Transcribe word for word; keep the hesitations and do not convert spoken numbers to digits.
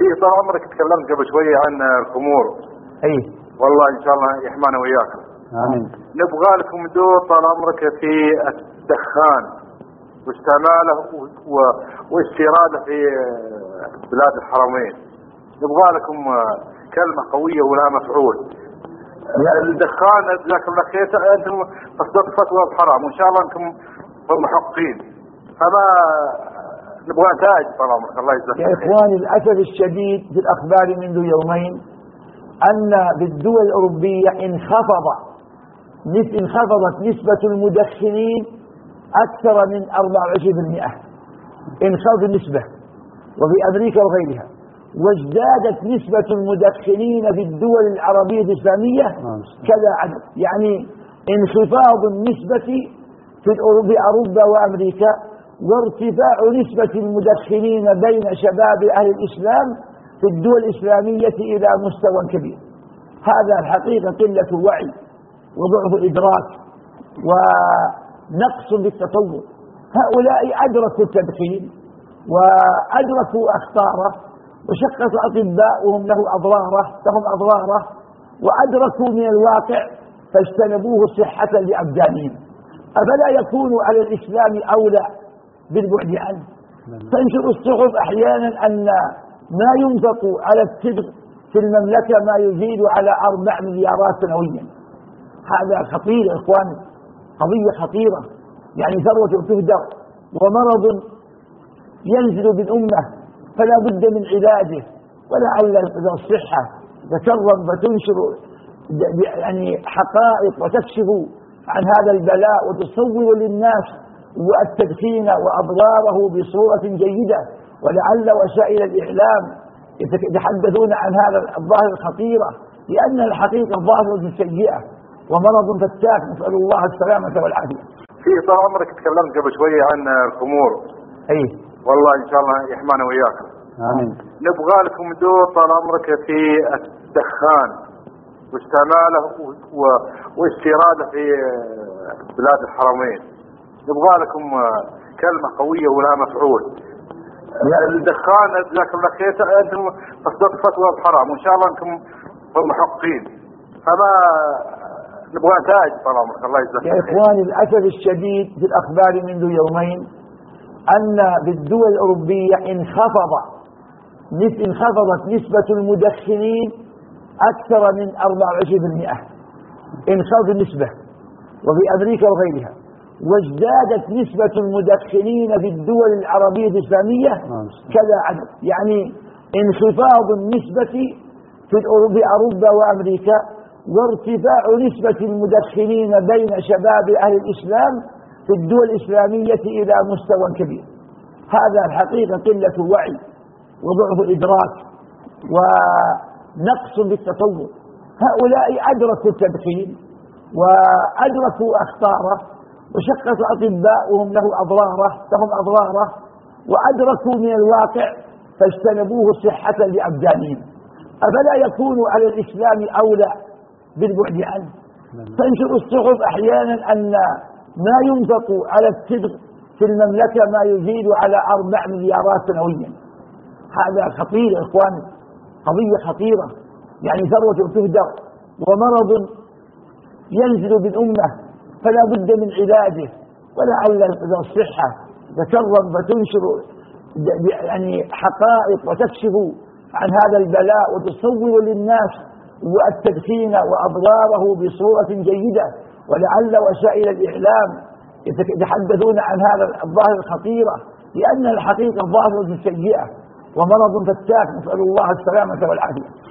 طال عمرك تكلمت قبل شويه عن الخمور. اي والله ان شاء الله يحمانا وياكم. امين. نبغى لكم دور طال عمرك في الدخان واستعماله و- واستيراده في بلاد الحرمين. نبغى لكم كلمه قويه ولها مفعول. الدخان جزاك الله خير، انتم اصدرتوا فتوى بحرام وان شاء الله انكم محققين، فما نبغى نتائج طال عمرك. الله يجزاك يا اخواني، للاسف الشديد في الاخبار منذ يومين ان بالدول الاوروبيه انخفض انخفضت نسبه المدخنين اكثر من أربعة وعشرين بالمئة، انخفض النسبه، وفي امريكا وغيرها. وازدادت نسبة المدخنين في الدول العربية الإسلامية كذا عدد، يعني انخفاض النسبة في أوروبا وأمريكا، وارتفاع نسبة المدخنين بين شباب أهل الإسلام في الدول الإسلامية إلى مستوى كبير. هذا الحقيقة قلة وعي وضعف إدراك ونقص بالتطور. هؤلاء أدركوا التدخين وأدركوا أخطاره وشخص أطباء وهم له أضراره لهم أضراره، وأدركوا من الواقع فاجتنبوه صحة لأبدانهم. أفلا يكون على الإسلام أولى بالبعد عنه؟ تنشر الصحف أحيانا أن ما ينفق على التبغ في المملكة ما يزيد على أربع مليارات سنويا. هذا خطير يا إخواني، قضية خطيرة، يعني ثروة تهدر ومرض ينزل بالأمة فلا بد من علاجه. ولعل إذا الصحة تكرم فتنشر يعني حقائق وتكشف عن هذا البلاء وتصور للناس والتدخين وأضراره بصورة جيدة، ولعل وسائل الإعلام يتحدثون عن هذا الظاهرة الخطيرة، لأن الحقيقة ظاهرة سيئة ومرض فتاك، نسأل الله السلامة والعافية. في طال عمرك تكلمت قبل شويه عن الخمور. اي والله ان شاء الله يحمانا وياكم. امين. نبغى لكم دور طال عمرك في الدخان واستعماله و- واستيراده في بلاد الحرمين. نبغى لكم كلمه قويه ولها مفعول. الدخان جزاك الله خير، انتم اصدرتوا فتوى بحرام وان شاء الله انكم محققين، فما نبغى نتائج طال عمرك. الله يجزاك. يا اخواني، للاسف الشديد في الاخبار منذ يومين ان بالدول الاوروبيه انخفض انخفضت نسبة المدخنين اكثر من أربعة وعشرين بالمئة، انخفض النسبة، وفي امريكا وغيرها. وازدادت نسبة المدخنين في الدول العربية الإسلامية كذا عدد، يعني انخفاض النسبة في أوروبا وأمريكا، وارتفاع نسبة المدخنين بين شباب أهل الإسلام في الدول الإسلامية إلى مستوى كبير. هذا الحقيقة قلة وعي وضعف إدراك ونقص بالتطور. هؤلاء أدركوا التدخين وأدركوا أخطاره وشخص أطباء وهم له أضراره لهم أضراره، وأدركوا من الواقع فاجتنبوه صحة لأبدانهم. أفلا يكون على الإسلام أولى بالبعد عنه؟ تنشر الصحف أحيانا أن ما ينفق على التبغ في المملكة ما يزيد على أربع مليارات سنويا. هذا خطير يا إخواني، قضية خطيرة، يعني ثروة تهدر ومرض ينزل بالأمة فلا بد من علاجه. ولعل إذا الصحة تكرم فتنشر يعني حقائق وتكشف عن هذا البلاء وتصور للناس والتدخين وأضراره بصورة جيدة، ولعل وسائل الإعلام يتحدثون عن هذا الظاهرة الخطيرة، لأن الحقيقة ظاهرة سيئة ومرض فتاك، نسأل الله السلامة والعافية.